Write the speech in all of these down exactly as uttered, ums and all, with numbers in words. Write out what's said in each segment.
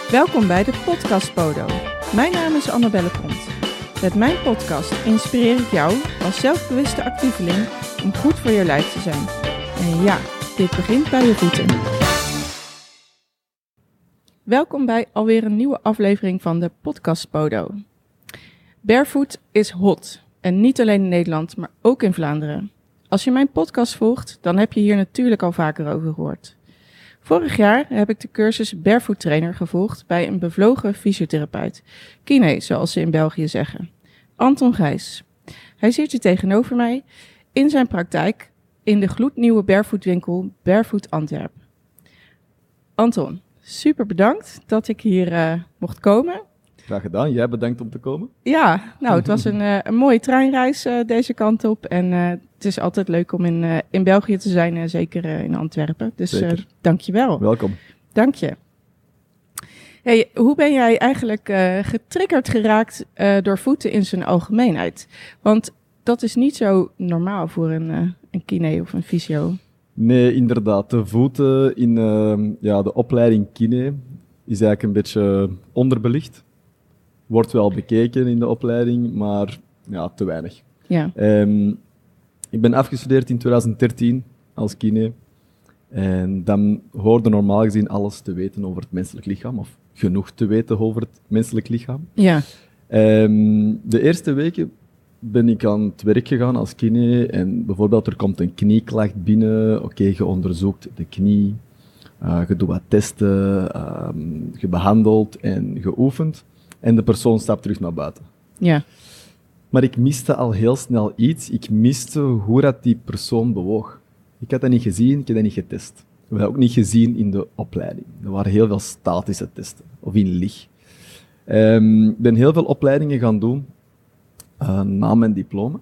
Welkom bij de Podcast Podo. Mijn naam is Annabelle Pont. Met mijn podcast inspireer ik jou als zelfbewuste actieveling om goed voor je lijf te zijn. En ja, dit begint bij je voeten. Welkom bij alweer een nieuwe aflevering van de Podcast Podo. Barefoot is hot. En niet alleen in Nederland, maar ook in Vlaanderen. Als je mijn podcast volgt, dan heb je hier natuurlijk al vaker over gehoord. Vorig jaar heb ik de cursus Barefoot Trainer gevolgd bij een bevlogen fysiotherapeut. Kine, zoals ze in België zeggen. Anton Gijs. Hij zit hier tegenover mij in zijn praktijk in de gloednieuwe Barefoot winkel Barefoot Antwerp. Anton, super bedankt dat ik hier uh, mocht komen. Graag gedaan. Jij bedankt om te komen. Ja, nou het was een, uh, een mooie treinreis uh, deze kant op. En uh, het is altijd leuk om in, uh, in België te zijn, uh, zeker uh, in Antwerpen. Dus uh, dank je wel. Welkom. Dank je. Hey, hoe ben jij eigenlijk uh, getriggerd geraakt uh, door voeten in zijn algemeenheid? Want dat is niet zo normaal voor een, uh, een kine of een fysio. Nee, inderdaad. De voeten in uh, ja, de opleiding kine is eigenlijk een beetje onderbelicht. Wordt wel bekeken in de opleiding, maar ja, te weinig. Ja. Um, ik ben afgestudeerd in twintig dertien als kine. En dan hoorde normaal gezien alles te weten over het menselijk lichaam, of genoeg te weten over het menselijk lichaam. Ja. Um, de eerste weken ben ik aan het werk gegaan als kine. En bijvoorbeeld, er komt een knieklacht binnen. Oké, okay, je onderzoekt de knie. Uh, je doet wat testen. Uh, je behandelt en geoefend. En de persoon stapt terug naar buiten. Ja. Maar ik miste al heel snel iets. Ik miste hoe dat die persoon bewoog. Ik had dat niet gezien, ik heb dat niet getest. We hebben dat ook niet gezien in de opleiding. Er waren heel veel statische testen, of in lig. Um, ik ben heel veel opleidingen gaan doen uh, na mijn diploma.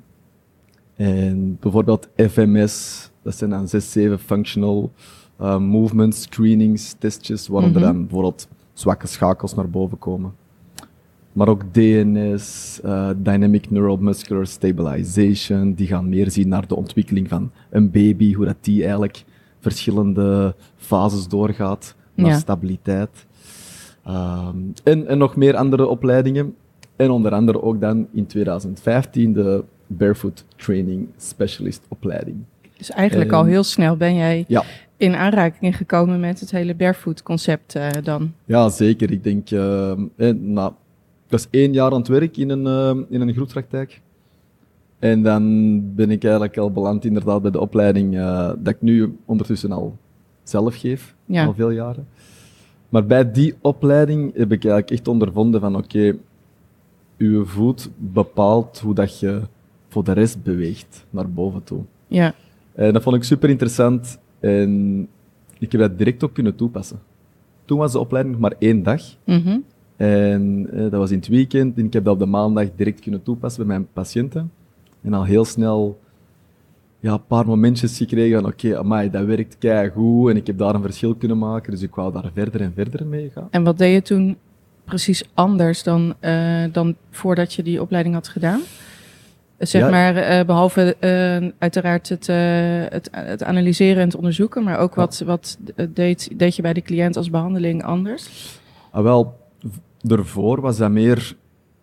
En bijvoorbeeld F M S, dat zijn dan zes, zeven functional uh, movement screenings, testjes, waaronder mm-hmm. dan bijvoorbeeld zwakke schakels naar boven komen. Maar ook D N S, uh, Dynamic Neuromuscular Stabilization, die gaan meer zien naar de ontwikkeling van een baby, hoe dat die eigenlijk verschillende fases doorgaat naar ja. stabiliteit. Um, en, en nog meer andere opleidingen. En onder andere ook dan in twintig vijftien de Barefoot Training Specialist opleiding. Dus eigenlijk en, al heel snel ben jij ja. in aanraking gekomen met het hele barefoot concept uh, dan? Ja, zeker. Ik denk, uh, eh, nou, ik was één jaar aan het werk in een, uh, in een groepspraktijk. En dan ben ik eigenlijk al beland inderdaad bij de opleiding uh, dat ik nu ondertussen al zelf geef, ja. al veel jaren. Maar bij die opleiding heb ik eigenlijk echt ondervonden van oké, okay, uw voet bepaalt hoe dat je voor de rest beweegt naar boven toe. Ja. En dat vond ik super interessant en ik heb dat direct ook kunnen toepassen. Toen was de opleiding nog maar één dag. Mm-hmm. En eh, dat was in het weekend en ik heb dat op de maandag direct kunnen toepassen bij mijn patiënten. En al heel snel ja, een paar momentjes gekregen van oké, amai, dat werkt keigoed en ik heb daar een verschil kunnen maken. Dus ik wou daar verder en verder mee gaan. En wat deed je toen precies anders dan, uh, dan voordat je die opleiding had gedaan? Zeg ja. maar, uh, behalve uh, uiteraard het, uh, het, het analyseren en het onderzoeken, maar ook ja. wat, wat deed, deed je bij de cliënt als behandeling anders? Ah, wel, daarvoor was dat meer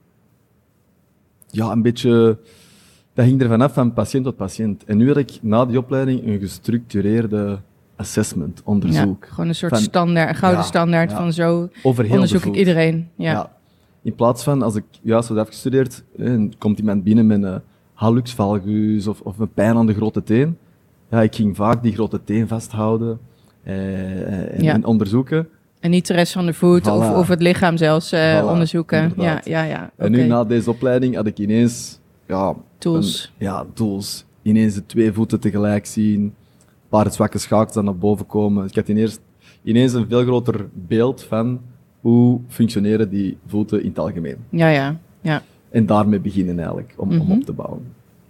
ja, een beetje. Dat ging er vanaf van patiënt tot patiënt. En nu had ik na die opleiding een gestructureerde assessment, onderzoek. Ja, gewoon een soort van, standaard, een gouden ja, standaard ja. van zo onderzoek ik iedereen. Ja. Ja. In plaats van, als ik juist had afgestudeerd, en komt iemand binnen met een hallux valgus of, of een pijn aan de grote teen. Ja, ik ging vaak die grote teen vasthouden eh, en, ja. en onderzoeken. En niet de rest van de voet voilà. of, of het lichaam zelfs uh, voilà, onderzoeken. Ja, ja, ja. Okay. En nu na deze opleiding had ik ineens ja, tools. Een, ja, tools. Ineens de twee voeten tegelijk zien. Een paar zwakke schakels dan naar boven komen. Ik had ineens, ineens een veel groter beeld van hoe functioneren die voeten in het algemeen. Ja, ja, ja. En daarmee beginnen eigenlijk, om, mm-hmm. om op te bouwen.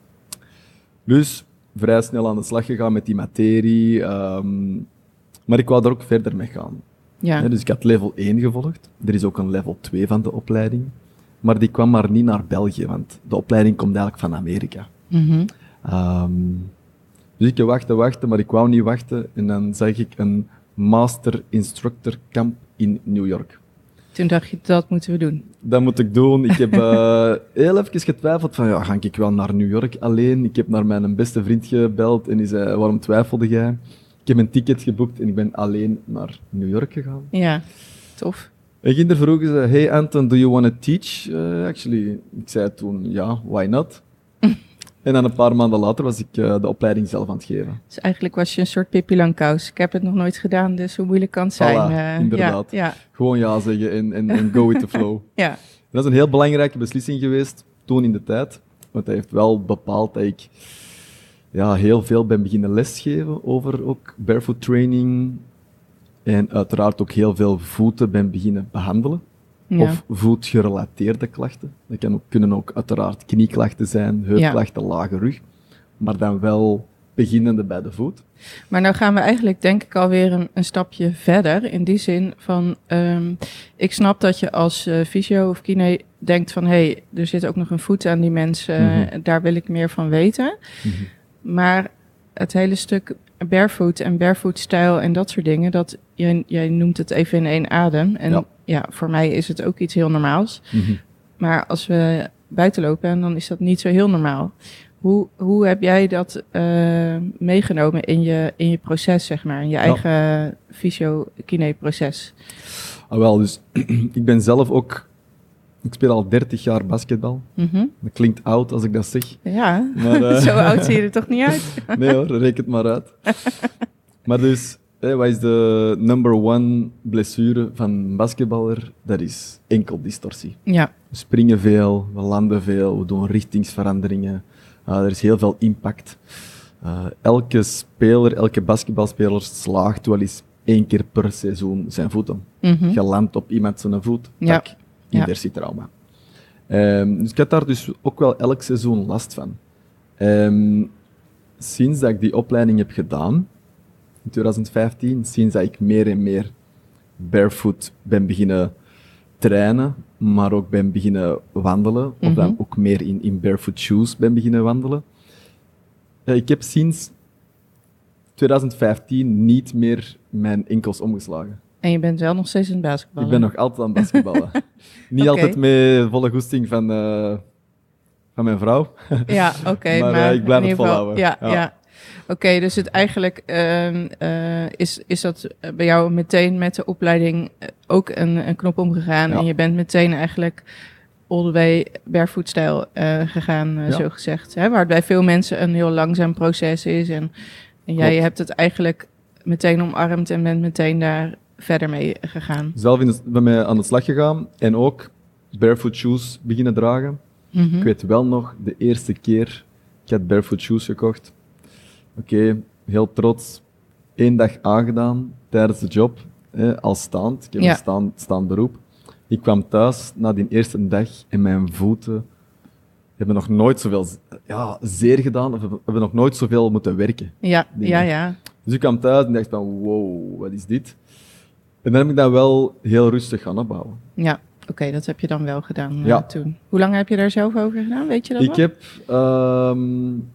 Dus vrij snel aan de slag gegaan met die materie. Um, maar ik wou daar ook verder mee gaan. Ja. Ja, dus ik had level één gevolgd. Er is ook een level twee van de opleiding. Maar die kwam maar niet naar België, want de opleiding komt eigenlijk van Amerika. Mm-hmm. Um, dus ik wachtte, wachten, maar ik wou niet wachten. En dan zag ik een Master Instructor Camp in New York. Toen dacht je, dat moeten we doen. Dat moet ik doen. Ik heb uh, heel even getwijfeld van, ja, ga ik wel naar New York alleen? Ik heb naar mijn beste vriend gebeld en die zei, waarom twijfelde jij? Ik heb een ticket geboekt en ik ben alleen naar New York gegaan. Ja, tof. En kinder vroegen ze, hey Anton, do you want to teach? Uh, actually, ik zei toen, ja, why not? En dan een paar maanden later was ik uh, de opleiding zelf aan het geven. Dus eigenlijk was je een soort Pippi Langkous. Ik heb het nog nooit gedaan, dus hoe moeilijk kan het zijn? Voilà, uh, inderdaad. Ja, ja. Gewoon ja zeggen en, en, en go with the flow. Ja. En dat is een heel belangrijke beslissing geweest, toen in de tijd. Want dat heeft wel bepaald dat ik ja, heel veel ben beginnen lesgeven over ook barefoot training. En uiteraard ook heel veel voeten ben beginnen behandelen. Ja. Of voetgerelateerde klachten. Dat kan ook, kunnen ook uiteraard knieklachten zijn, heupklachten, ja. lage rug. Maar dan wel beginnende bij de voet. Maar nou gaan we eigenlijk denk ik alweer een, een stapje verder. In die zin van, um, ik snap dat je als uh, fysio of kine denkt van... hé, hey, er zit ook nog een voet aan die mensen, uh, mm-hmm. daar wil ik meer van weten. Mm-hmm. Maar het hele stuk barefoot en barefoot stijl en dat soort dingen... dat jij, jij noemt het even in één adem. En ja. ja, voor mij is het ook iets heel normaals. Mm-hmm. Maar als we buiten lopen, dan is dat niet zo heel normaal. Hoe, hoe heb jij dat uh, meegenomen in je, in je proces, zeg maar, in je eigen ja. fysio-kine-proces? Ah, wel, dus ik ben zelf ook, ik speel al dertig jaar basketbal. Mm-hmm. Dat klinkt oud als ik dat zeg. Ja, maar, uh, zo oud zie je er toch niet uit? Nee hoor, reken het maar uit. Maar dus, hé, wat is de number one blessure van een basketballer? Dat is enkeldistorsie. Ja. We springen veel, we landen veel, we doen richtingsveranderingen. Uh, er is heel veel impact. Uh, elke speler, elke basketbalspeler slaagt wel eens één keer per seizoen zijn voeten. Mm-hmm. Je landt op iemand zijn voet, ja. tak, inversietrauma. Ja. Um, dus ik had daar dus ook wel elk seizoen last van. Um, sinds dat ik die opleiding heb gedaan, in twintig vijftien, sinds dat ik meer en meer barefoot ben beginnen trainen, maar ook ben beginnen wandelen, mm-hmm. of dan ook meer in, in barefoot shoes ben beginnen wandelen. Ja, ik heb sinds twintig vijftien niet meer mijn enkels omgeslagen. En je bent wel nog steeds aan het basketballen? Ik ben nog altijd aan het basketballen. Niet okay. altijd met volle goesting van, uh, van mijn vrouw. Ja, oké. Okay, maar maar uh, ik blijf het volhouden. Ja, ja. ja. Oké, okay, dus het eigenlijk uh, uh, is, is dat bij jou meteen met de opleiding ook een, een knop omgegaan. Ja. En je bent meteen eigenlijk all the way barefoot stijl uh, gegaan, uh, ja. zo gezegd. Hè? Waar het bij veel mensen een heel langzaam proces is. En, en jij hebt het eigenlijk meteen omarmd en bent meteen daar verder mee gegaan. Zelf in de, ben mij aan de slag gegaan en ook barefoot shoes beginnen dragen. Mm-hmm. Ik weet wel nog, de eerste keer, ik had barefoot shoes gekocht. Oké, okay, heel trots. Eén dag aangedaan tijdens de job, hè, als staand. Ik heb ja. een staand, staand beroep. Ik kwam thuis na die eerste dag en mijn voeten hebben nog nooit zoveel ja, zeer gedaan, of hebben nog nooit zoveel moeten werken. Ja, ja, ja. Dus ik kwam thuis en dacht van, wow, wat is dit? En dan heb ik dat wel heel rustig gaan opbouwen. Ja, oké, okay, dat heb je dan wel gedaan uh, ja. toen. Hoe lang heb je daar zelf over gedaan, weet je dat Ik wel? heb um,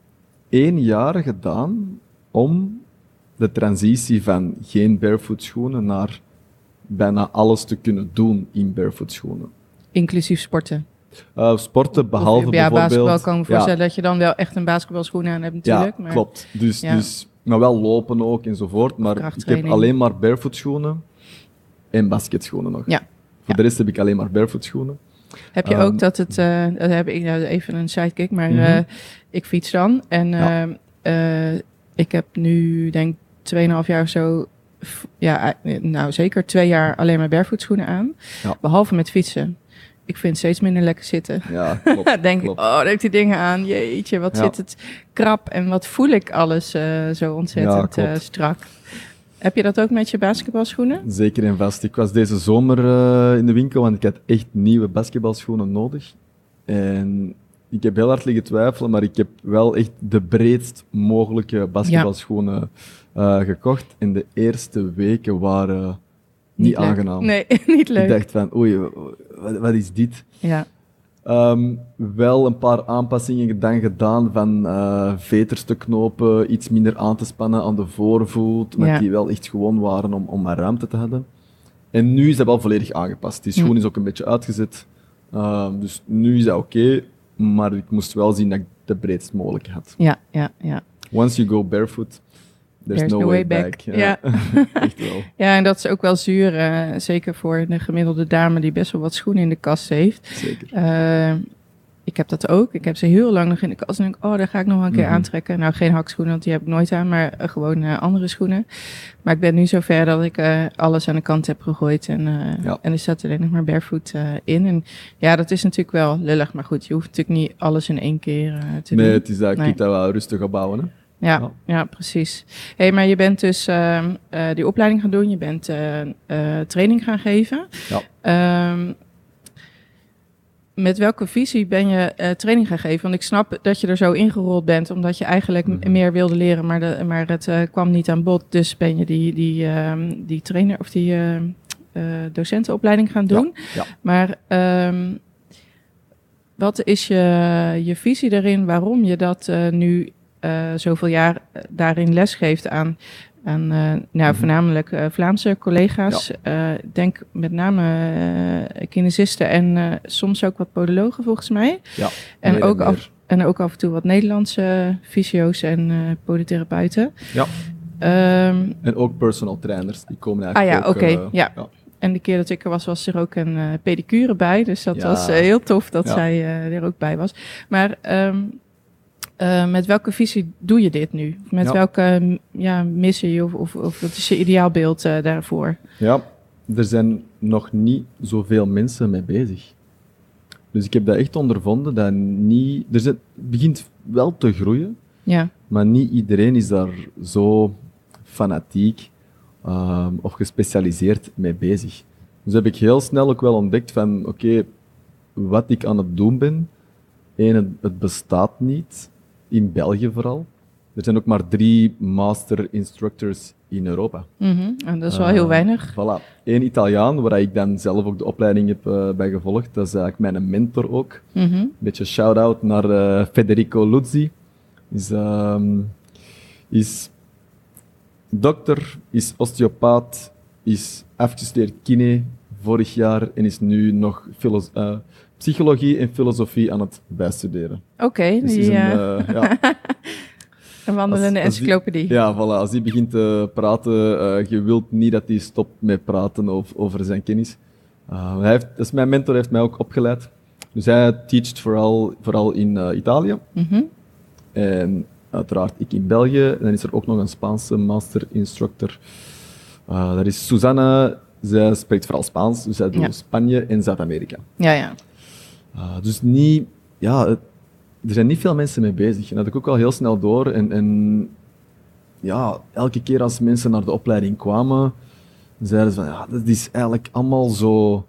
één jaar gedaan om de transitie van geen barefoot schoenen naar bijna alles te kunnen doen in barefoot schoenen. Inclusief sporten? Uh, sporten, behalve of, ja, bijvoorbeeld... basketbal kan me voorstellen ja. dat je dan wel echt een basketbalschoen aan hebt natuurlijk. Ja, maar... klopt. Dus, ja. dus, maar wel lopen ook enzovoort. Maar ik heb alleen maar barefoot schoenen en basketschoenen nog. Ja. Voor ja. de rest heb ik alleen maar barefoot schoenen. Heb je um, ook dat het... Uh, dat heb ik nou even een sidekick, maar mm-hmm. uh, ik fiets dan. En ja. uh, uh, ik heb nu denk tweeënhalf jaar of zo... F- ja, nou zeker twee jaar alleen maar barefoot schoenen aan. Ja. Behalve met fietsen. Ik vind het steeds minder lekker zitten. Ja, klopt. denk klopt. ik, oh, daar heb ik die dingen aan. Jeetje, wat ja. zit het krap. En wat voel ik alles uh, zo ontzettend ja, uh, strak. Heb je dat ook met je basketbalschoenen? Zeker en vast. Ik was deze zomer uh, in de winkel, want ik had echt nieuwe basketbalschoenen nodig. En ik heb heel hard liggen twijfelen, maar ik heb wel echt de breedst mogelijke basketbalschoenen ja. uh, gekocht. En de eerste weken waren niet, niet aangenaam. Nee, niet leuk. Ik dacht van, oei, wat, wat is dit? Ja. Um, wel een paar aanpassingen dan gedaan van uh, veters te knopen, iets minder aan te spannen aan de voorvoet, omdat ja. die wel echt gewoon waren om, om maar ruimte te hebben. En nu is dat wel volledig aangepast. Die schoen Hm. is ook een beetje uitgezet. Uh, dus nu is dat oké, okay, maar ik moest wel zien dat ik de breedst mogelijke had. Ja, ja, ja. Once you go barefoot, there's, There's no, no way, way back. back. Ja, Ja. echt wel. Ja, en dat is ook wel zuur, uh, zeker voor de gemiddelde dame die best wel wat schoenen in de kast heeft. Zeker. Uh, ik heb dat ook. Ik heb ze heel lang nog in de kast en denk oh, daar ga ik nog een keer Mm-hmm. aantrekken. Nou, geen hakschoenen, want die heb ik nooit aan, maar uh, gewoon uh, andere schoenen. Maar ik ben nu zover dat ik uh, alles aan de kant heb gegooid en, uh, ja. en er staat alleen nog maar barefoot uh, in. En ja, dat is natuurlijk wel lullig, maar goed, je hoeft natuurlijk niet alles in één keer uh, te nee, doen. het is dat, nee, je kunt dat wel rustig opbouwen, hè. Ja, ja. ja, precies. Hey, maar je bent dus uh, uh, die opleiding gaan doen, je bent uh, uh, training gaan geven. Ja. Um, met welke visie ben je uh, training gaan geven? Want ik snap dat je er zo ingerold bent, omdat je eigenlijk mm-hmm. meer wilde leren, maar, de, maar het uh, kwam niet aan bod. Dus ben je die, die, uh, die trainer of die uh, uh, docentenopleiding gaan doen. Ja, ja. Maar um, wat is je, je visie daarin? Waarom je dat uh, nu uh, zoveel jaar daarin lesgeeft aan, aan uh, nou, mm-hmm. voornamelijk uh, Vlaamse collega's? Ja. Ik uh, denk met name uh, kinesisten en uh, soms ook wat podologen volgens mij. Ja, en, ook af, en ook af en toe wat Nederlandse fysio's en uh, podotherapeuten. Ja. Um, en ook personal trainers, die komen eigenlijk ah, ja, ook... oké, Okay. Uh, ja. ja. En de keer dat ik er was, was er ook een uh, pedicure bij. Dus dat ja. was uh, heel tof dat ja. zij uh, er ook bij was. Maar um, uh, met welke visie doe je dit nu? Met ja. welke ja, missie of, of, of wat is je ideaalbeeld uh, daarvoor? Ja, er zijn nog niet zoveel mensen mee bezig. Dus ik heb dat echt ondervonden. Dat niet, er zijn, het begint wel te groeien, ja. maar niet iedereen is daar zo fanatiek Um, of gespecialiseerd mee bezig. Dus heb ik heel snel ook wel ontdekt van, oké, okay, wat ik aan het doen ben, één, het, het bestaat niet, in België vooral. Er zijn ook maar drie master instructors in Europa. Mm-hmm. En dat is wel uh, heel weinig. Voilà. Eén Italiaan, waar ik dan zelf ook de opleiding heb uh, bij gevolgd, dat is eigenlijk mijn mentor ook. Mm-hmm. Een beetje shout-out naar uh, Federico Luzzi. Is... Um, is dokter, is osteopaat, is afgestudeerd kine vorig jaar en is nu nog filos- uh, psychologie en filosofie aan het bijstuderen. Oké, okay, dus die... Een, uh... uh, ja. een wandelende als, als encyclopedie. Die, ja, voilà. Als hij begint te praten, uh, je wilt niet dat hij stopt met praten over, over zijn kennis. Uh, hij heeft, dus mijn mentor heeft mij ook opgeleid. Dus hij teacht vooral, vooral in uh, Italië. Mm-hmm. En uiteraard ik in België. En dan is er ook nog een Spaanse master instructor. Uh, dat is Susanna. Zij spreekt vooral Spaans, dus zij doet ja. Spanje en Zuid-Amerika. Ja, ja. Uh, dus niet... Ja, het, er zijn niet veel mensen mee bezig. En dat had ik ook al heel snel door. En, en ja, elke keer als mensen naar de opleiding kwamen, zeiden ze van, ja, dat is eigenlijk allemaal zo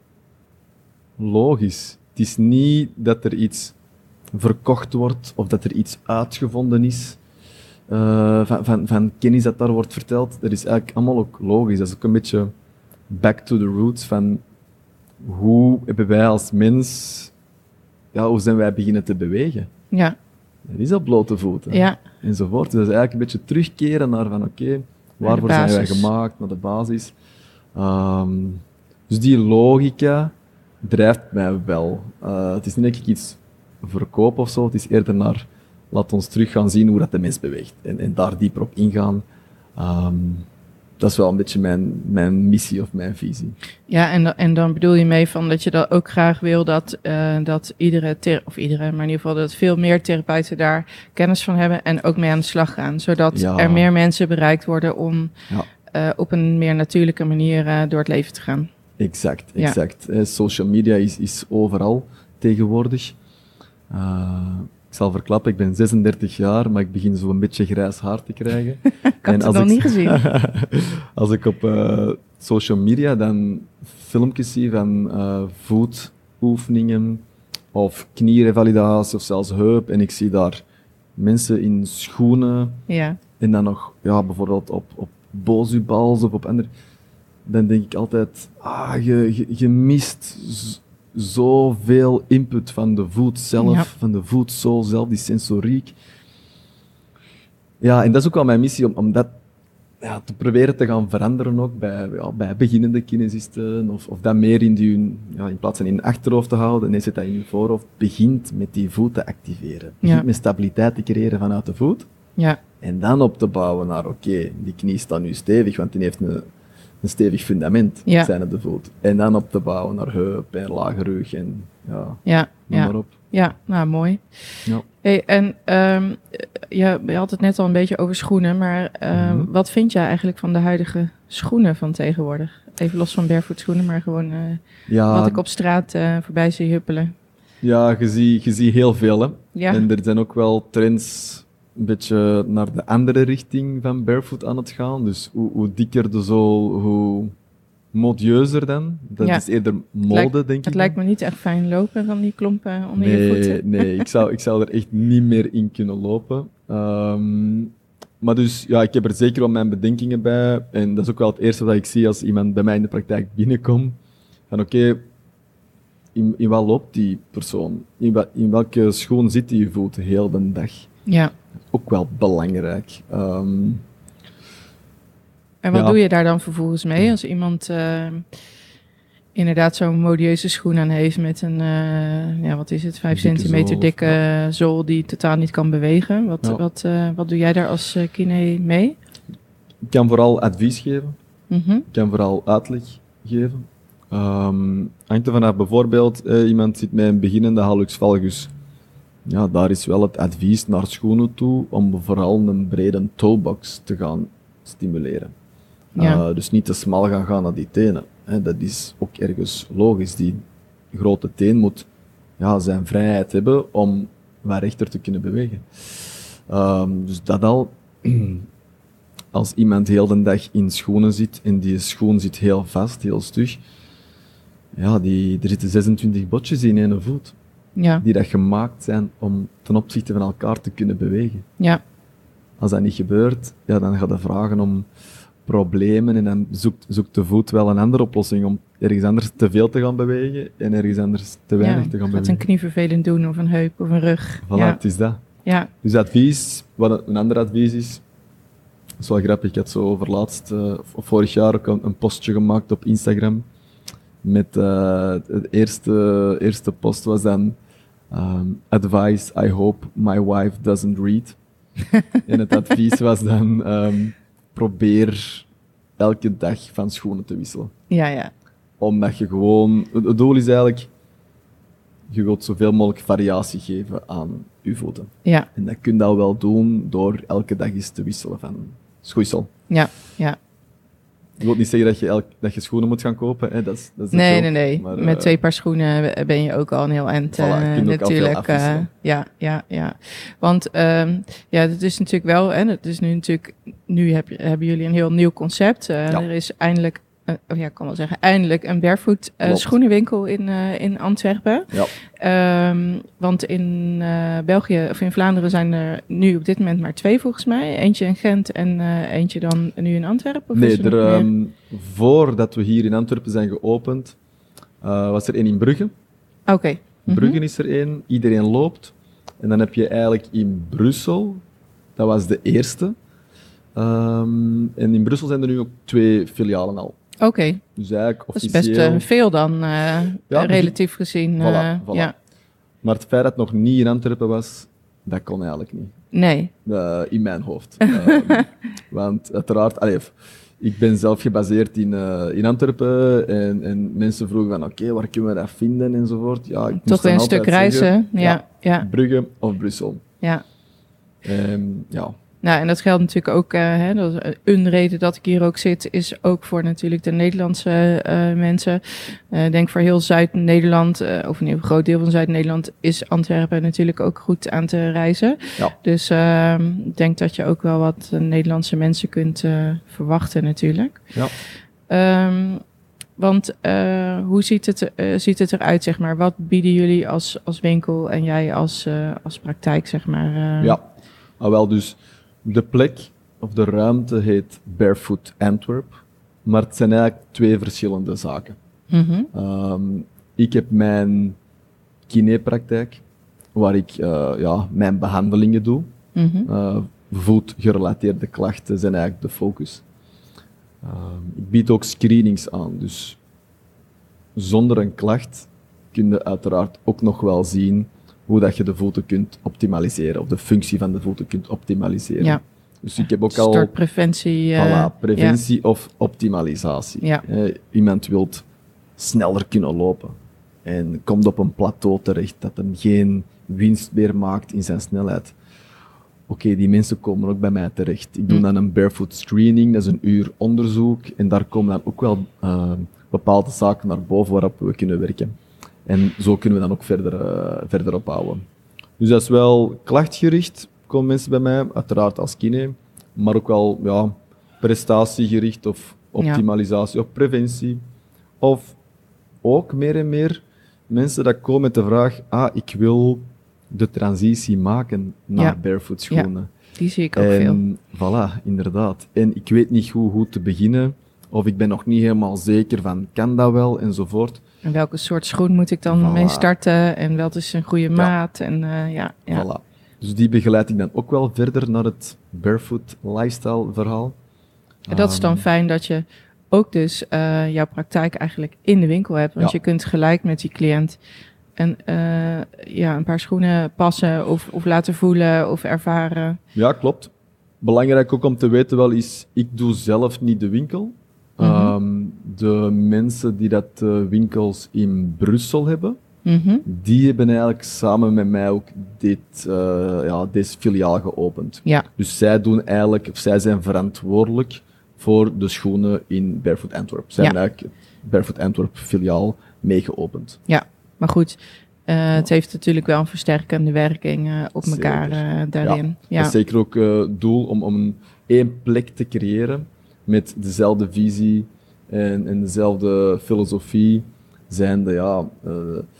logisch. Het is niet dat er iets verkocht wordt of dat er iets uitgevonden is uh, van, van, van kennis dat daar wordt verteld. Dat is eigenlijk allemaal ook logisch. Dat is ook een beetje back to the roots van hoe hebben wij als mens, ja, hoe zijn wij beginnen te bewegen? Ja. Dat is op blote voeten. Ja. Enzovoort. Dus dat is eigenlijk een beetje terugkeren naar van oké, okay, waarvoor zijn wij gemaakt, naar de basis. Um, dus die logica drijft mij wel. Uh, het is niet dat ik iets verkoop of zo, het is eerder naar, laat ons terug gaan zien hoe dat de mens beweegt. En, en daar dieper op ingaan. Um, dat is wel een beetje mijn, mijn missie of mijn visie. Ja, en, en dan bedoel je mee van dat je dat ook graag wil dat, uh, dat iedere, thera- of iedere, maar in ieder geval dat veel meer therapeuten daar kennis van hebben en ook mee aan de slag gaan. Zodat ja. er meer mensen bereikt worden om ja. uh, op een meer natuurlijke manier uh, door het leven te gaan. Exact, exact. Ja. Social media is, is overal tegenwoordig. Uh, ik zal verklappen, ik ben zesendertig jaar, maar ik begin zo een beetje grijs haar te krijgen. Ik had en het nog ik, niet gezien. Als ik op uh, social media dan filmpjes zie van uh, voetoefeningen of knierevalidatie of zelfs heup en ik zie daar mensen in schoenen ja. en dan nog ja, bijvoorbeeld op, op bozubals of op andere, dan denk ik altijd, ah, je, je, je mist z- zoveel input van de voet zelf, ja. van de voetzool zelf, die sensoriek. Ja, en dat is ook wel mijn missie, om, om dat ja, te proberen te gaan veranderen ook bij, ja, bij beginnende kinesisten, of, of dat meer in, die, ja, in plaats van in je achterhoofd te houden, nee, zet dat in je voorhoofd, begint met die voet te activeren. Begint Ja. met stabiliteit te creëren vanuit de voet, Ja, en dan op te bouwen naar, oké, okay, die knie staat nu stevig, want die heeft een, een stevig fundament, Ja. zijn het de voet. En dan op te bouwen naar heup en lage rug en ja, ja, noem ja. maar op. Ja, nou mooi. Ja. Hey, en um, je, je had het net al een beetje over schoenen, maar uh, Mm-hmm. wat vind jij eigenlijk van de huidige schoenen van tegenwoordig? Even los van barefoot schoenen, maar gewoon uh, Ja, wat ik op straat uh, voorbij zie huppelen. Ja, je ziet je ziet heel veel, hè. Ja. En er zijn ook wel trends een beetje naar de andere richting van barefoot aan het gaan. Dus hoe, hoe dikker de zool, hoe modieuzer dan. Dat Ja. is eerder mode, Lijkt- denk ik. Het lijkt me niet echt fijn lopen van die klompen onder je Nee, voeten. nee, ik zou, ik zou er echt niet meer in kunnen lopen. Ehm, maar dus, ja, ik heb er zeker wel mijn bedenkingen bij. En dat is ook wel het eerste wat ik zie als iemand bij mij in de praktijk binnenkomt. Van oké, in, in wat loopt die persoon? In, wa- in welke schoen zit die voet heel de dag? Ja. Ook wel belangrijk. Ehm, En wat Ja. doe je daar dan vervolgens mee als iemand uh, inderdaad zo'n modieuze schoen aan heeft met een, uh, ja, wat is het, vijf Dikke centimeter zool, dikke ja. zool die totaal niet kan bewegen. Wat, Ja. wat, uh, wat doe jij daar als uh, kine mee? ik kan vooral advies geven. Mm-hmm. Ik kan vooral uitleg geven. Um, hangt er vanaf bijvoorbeeld, eh, iemand zit met een beginnende hallux valgus. Ja, daar is wel het advies naar schoenen toe om vooral een brede toebox te gaan stimuleren. Ja. Uh, dus niet te smal gaan gaan naar die tenen. Hè. Dat is ook ergens logisch. Die grote teen moet ja, zijn vrijheid hebben om wat rechter te kunnen bewegen. Um, dus dat al. Als iemand heel de dag in schoenen zit en die schoen zit heel vast, heel stug, ja, die, er zitten zesentwintig botjes in één voet, Ja. die dat gemaakt zijn om ten opzichte van elkaar te kunnen bewegen. Ja. Als dat niet gebeurt, ja, dan gaat het vragen om problemen en dan zoekt, zoekt de voet wel een andere oplossing om ergens anders te veel te gaan bewegen en ergens anders te weinig Ja. te gaan Gaat een bewegen. knie vervelend doen of een heup of een rug. Voilà, Ja. het is dat. Ja. Dus advies, wat een ander advies is, dat is wel grappig, ik had zo over laatst, uh, vorig jaar ook een, een postje gemaakt op Instagram. Met uh, het eerste, eerste post was dan um, advice, I hope my wife doesn't read. En het advies was dan um, probeer elke dag van schoenen te wisselen. Ja, ja. Omdat je gewoon, het doel is eigenlijk, je wilt zoveel mogelijk variatie geven aan je voeten. Ja. En dat kun je al wel doen door elke dag eens te wisselen van schoeisel. Ja. Ja. Ik wil niet zeggen dat je, elk, dat je schoenen moet gaan kopen. Hè. Dat is, dat is Nee, joke. nee, nee. Maar, Met uh, twee paar schoenen ben je ook al een heel eind. Voilà, je uh, kunt ook al veel natuurlijk. afwisselen. Uh, ja, ja, ja. Want um, ja, dat is natuurlijk wel. Hè, dat is nu natuurlijk. Nu heb je, hebben jullie een heel nieuw concept. Uh, Ja. Er is eindelijk. Uh, oh ja, ik kan wel zeggen, eindelijk een barefoot uh, Klopt. schoenenwinkel in, uh, in Antwerpen. Ja. Um, want in uh, België of in Vlaanderen zijn er nu op dit moment maar twee volgens mij. Eentje in Gent en uh, eentje dan nu in Antwerpen. Of Nee, is er er, nog meer? um, voordat we hier in Antwerpen zijn geopend, uh, was er één in Brugge. Oké. Okay. Brugge Mm-hmm. is er één, iedereen loopt. En dan heb je eigenlijk in Brussel, dat was de eerste. Um, en in Brussel zijn er nu ook twee filialen al. Oké. Okay. Dus eigenlijk Dat is officieel... best uh, veel dan, uh, Ja, relatief gezien. Uh, Voilà, voilà. Ja. Maar het feit dat het nog niet in Antwerpen was, dat kon eigenlijk niet. Nee. Uh, in mijn hoofd. um, want uiteraard, allee, ik ben zelf gebaseerd in, uh, in Antwerpen en, en mensen vroegen van oké, okay, waar kunnen we dat vinden enzovoort. Ja, ik moest Toch weer dan een stuk altijd reizen. zeggen, Ja, ja, ja. Brugge of Brussel. Ja. Um, ja. Nou, en dat geldt natuurlijk ook, uh, hè, dat is een reden dat ik hier ook zit, is ook voor natuurlijk de Nederlandse uh, mensen. Uh, ik denk voor heel Zuid-Nederland, uh, of in een groot deel van Zuid-Nederland, is Antwerpen natuurlijk ook goed aan te reizen. Ja. Dus uh, ik denk dat je ook wel wat uh, Nederlandse mensen kunt uh, verwachten natuurlijk. Ja. Um, want uh, hoe ziet het, uh, ziet het eruit, zeg maar? Wat bieden jullie als, als winkel en jij als, uh, als praktijk, zeg maar? Uh... Ja, ah, wel dus... De plek of de ruimte heet Barefoot Antwerp, maar het zijn eigenlijk twee verschillende zaken. Mm-hmm. Um, ik heb mijn kinepraktijk, waar ik uh, ja, mijn behandelingen doe. Mm-hmm. Uh, voetgerelateerde klachten zijn eigenlijk de focus. Um, ik bied ook screenings aan, dus zonder een klacht kun je uiteraard ook nog wel zien hoe dat je de voeten kunt optimaliseren, of de functie van de voeten kunt optimaliseren. Ja. Dus ik heb ook al... Startpreventie. Uh, voilà, preventie ja. of optimalisatie. Ja. Eh, iemand wil sneller kunnen lopen en komt op een plateau terecht dat hem geen winst meer maakt in zijn snelheid. Oké, okay, die mensen komen ook bij mij terecht. Ik doe hm. dan een barefoot screening, dat is een uur onderzoek en daar komen dan ook wel uh, bepaalde zaken naar boven waarop we kunnen werken. En zo kunnen we dan ook verder, uh, verder opbouwen. Dus dat is wel klachtgericht, komen mensen bij mij, uiteraard als kine, maar ook wel ja, prestatiegericht of optimalisatie ja. of preventie. Of ook meer en meer mensen dat komen met de vraag, ah, ik wil de transitie maken naar ja. barefoot schoenen. Ja, die zie ik ook en, veel. Voilà, inderdaad. En ik weet niet hoe goed te beginnen, of ik ben nog niet helemaal zeker van, kan dat wel, enzovoort. En welke soort schoen moet ik dan voilà. mee starten, en wat is een goede maat, ja. en uh, ja. ja. Voilà. Dus die begeleid ik dan ook wel verder naar het barefoot lifestyle verhaal. En dat is dan um, fijn dat je ook dus uh, jouw praktijk eigenlijk in de winkel hebt, want ja. je kunt gelijk met die cliënt en uh, ja, een paar schoenen passen of, of laten voelen of ervaren. Ja, klopt. Belangrijk ook om te weten wel is, ik doe zelf niet de winkel. Mm-hmm. Um, de mensen die dat uh, winkels in Brussel hebben, mm-hmm. die hebben eigenlijk samen met mij ook dit, uh, ja, deze filiaal geopend. Ja. Dus zij doen eigenlijk, of zij zijn verantwoordelijk voor de schoenen in Barefoot Antwerp. Zij ja. hebben eigenlijk het Barefoot Antwerp filiaal meegeopend. Ja, maar goed, uh, het heeft natuurlijk wel een versterkende werking uh, op zeker. elkaar uh, daarin. Ja, ja. Dat is zeker ook het uh, doel om, om een één plek te creëren met dezelfde visie en, en dezelfde filosofie, zijnde ja, uh,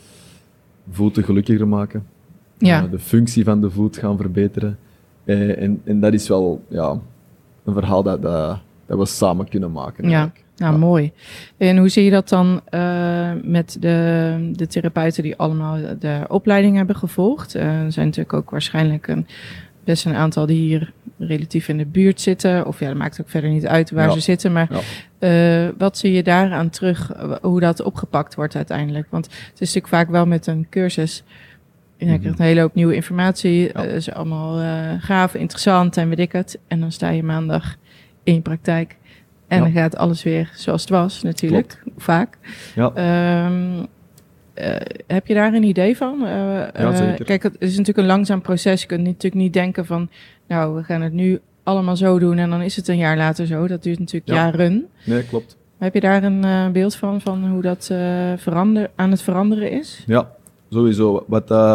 voeten gelukkiger maken, ja. uh, de functie van de voet gaan verbeteren. Uh, en, en dat is wel ja, een verhaal dat, dat, dat we samen kunnen maken. Ja, nou, ja, mooi. En hoe zie je dat dan uh, met de, de therapeuten die allemaal de opleiding hebben gevolgd? Uh, er zijn natuurlijk ook waarschijnlijk een, best een aantal die hier relatief in de buurt zitten. Of ja, dat maakt ook verder niet uit waar ja. ze zitten. Maar ja. uh, wat zie je daaraan terug, hoe dat opgepakt wordt uiteindelijk? Want het is natuurlijk vaak wel met een cursus. Je mm-hmm. krijgt een hele hoop nieuwe informatie. Het ja. uh, is allemaal uh, gaaf, interessant en weet ik het. En dan sta je maandag in je praktijk. En ja. dan gaat alles weer zoals het was natuurlijk, Klopt. vaak. Ja. Um, uh, heb je daar een idee van? Uh, ja, zeker. Uh, kijk, het is natuurlijk een langzaam proces. Je kunt natuurlijk niet denken van, nou, we gaan het nu allemaal zo doen en dan is het een jaar later zo. Dat duurt natuurlijk ja. jaren. Nee, klopt. Heb je daar een uh, beeld van, van hoe dat uh, verander, aan het veranderen is? Ja, sowieso. Wat uh,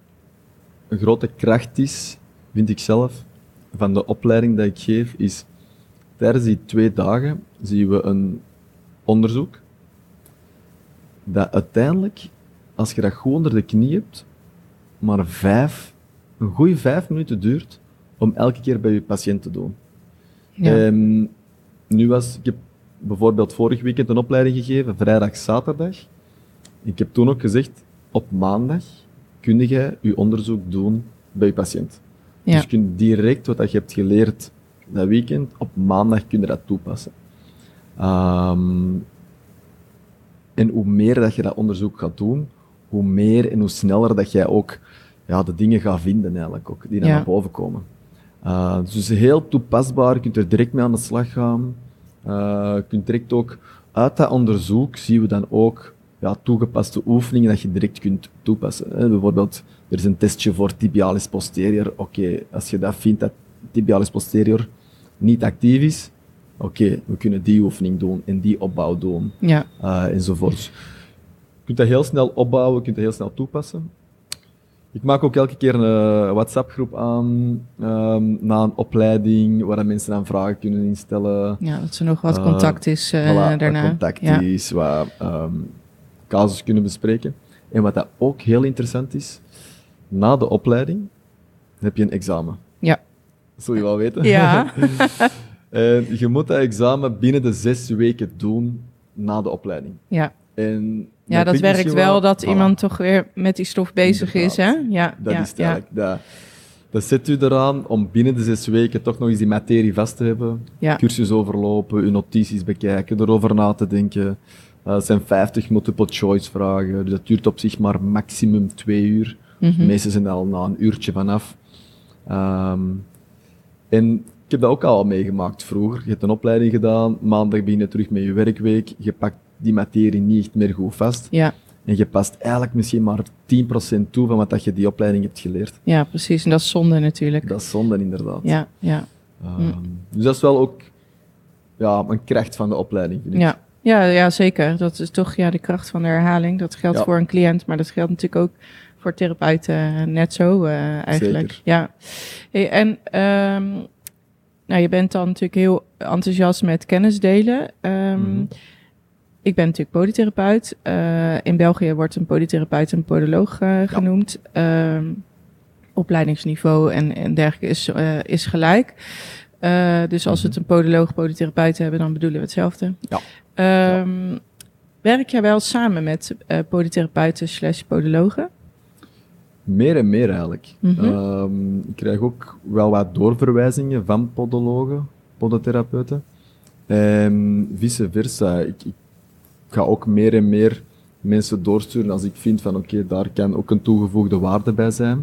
een grote kracht is, vind ik zelf, van de opleiding dat ik geef, is tijdens die twee dagen zien we een onderzoek dat uiteindelijk, als je dat gewoon onder de knie hebt, maar vijf, een goede vijf minuten duurt om elke keer bij je patiënt te doen. Ja. Um, nu was, ik heb bijvoorbeeld vorig weekend een opleiding gegeven, vrijdag, zaterdag. Ik heb toen ook gezegd, op maandag kun je je onderzoek doen bij je patiënt. Ja. Dus je kunt direct wat je hebt geleerd dat weekend, op maandag kun je dat toepassen. Um, en hoe meer dat je dat onderzoek gaat doen, hoe meer en hoe sneller dat jij ook ja, de dingen gaat vinden eigenlijk ook, die dan ja. naar boven komen. Uh, dus heel toepasbaar, je kunt er direct mee aan de slag gaan. Uh, je kunt direct ook uit dat onderzoek zien we dan ook ja, toegepaste oefeningen dat je direct kunt toepassen. Hè. Bijvoorbeeld, er is een testje voor tibialis posterior. Oké, okay, als je dat vindt dat tibialis posterior niet actief is, oké, okay, we kunnen die oefening doen en die opbouw doen, ja. uh, enzovoort. Je kunt dat heel snel opbouwen, je kunt dat heel snel toepassen. Ik maak ook elke keer een WhatsApp-groep aan um, na een opleiding, waar mensen dan vragen kunnen instellen. Ja, dat er nog wat contact is uh, voilà, daarna. Wat contact ja. is, wat um, casus kunnen bespreken. En wat dat ook heel interessant is, na de opleiding heb je een examen. Ja. Dat zul je wel weten. Ja. En je moet dat examen binnen de zes weken doen na de opleiding. Ja. En ja, dat werkt wel, dat voilà. iemand toch weer met die stof bezig Inderdaad. is, hè? Ja, dat ja, is het eigenlijk. Ja. Dat, dat zet u eraan om binnen de zes weken toch nog eens die materie vast te hebben. Ja. Cursus overlopen, uw notities bekijken, erover na te denken. Uh, het zijn vijftig multiple choice vragen, dus dat duurt op zich maar maximum twee uur. Mm-hmm. De meeste zijn er al na een uurtje vanaf. Um, en ik heb dat ook al meegemaakt vroeger. Je hebt een opleiding gedaan, maandag begin je terug met je werkweek, je pakt die materie niet echt meer goed vast. Ja. En je past eigenlijk misschien maar tien procent toe van wat dat je die opleiding hebt geleerd. Ja, precies. En dat is zonde natuurlijk. Dat is zonde, inderdaad. Ja, ja. Um, mm. Dus dat is wel ook ja, een kracht van de opleiding, vind ik. Ja. Ja, ja, zeker. Dat is toch ja, de kracht van de herhaling. Dat geldt ja. voor een cliënt, maar dat geldt natuurlijk ook voor therapeuten net zo uh, eigenlijk. Zeker. Ja. Hey, en um, nou, je bent dan natuurlijk heel enthousiast met kennis delen. Um, mm-hmm. Ik ben natuurlijk polytherapeut. Uh, in België wordt een polytherapeut een podoloog uh, genoemd. Ja. Um, opleidingsniveau en, en dergelijke is, uh, is gelijk. Uh, dus als we het een podoloog, polytherapeut hebben, dan bedoelen we hetzelfde. Ja. Um, ja. Werk jij wel samen met uh, polytherapeuten slash podologen? Meer en meer eigenlijk. Mm-hmm. Um, ik krijg ook wel wat doorverwijzingen van podologen, podotherapeuten. En vice versa. Ik, ik ga ook meer en meer mensen doorsturen als ik vind van oké, okay, daar kan ook een toegevoegde waarde bij zijn.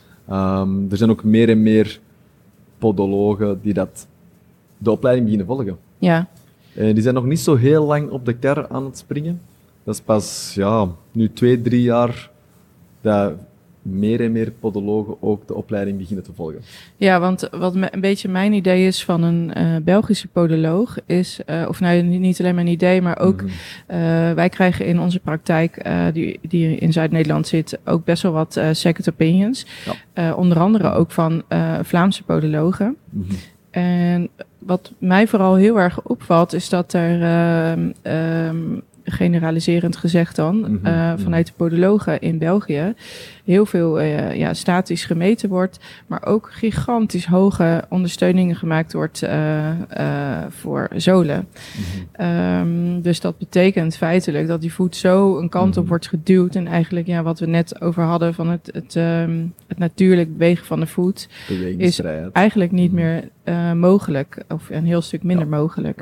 Um, er zijn ook meer en meer podologen die dat de opleiding beginnen volgen. Ja. En die zijn nog niet zo heel lang op de kar aan het springen. Dat is pas, ja, nu twee, drie jaar dat meer en meer podologen ook de opleiding beginnen te volgen. Ja, want wat me, een beetje mijn idee is van een uh, Belgische podoloog is, uh, of nou niet alleen mijn idee, maar ook mm-hmm. uh, wij krijgen in onze praktijk, uh, die, die in Zuid-Nederland zit, ook best wel wat uh, second opinions. Ja. Uh, onder andere ook van uh, Vlaamse podologen. Mm-hmm. En wat mij vooral heel erg opvalt, is dat er uh, um, generaliserend gezegd dan, mm-hmm. uh, vanuit de podologen in België heel veel uh, ja, statisch gemeten wordt, maar ook gigantisch hoge ondersteuningen gemaakt wordt uh, uh, voor zolen. Mm-hmm. Um, dus dat betekent feitelijk dat die voet zo een kant mm-hmm. op wordt geduwd en eigenlijk ja, wat we net over hadden van het, het, um, het natuurlijk bewegen van de voet is eigenlijk niet mm-hmm. meer uh, mogelijk, of een heel stuk minder ja. mogelijk.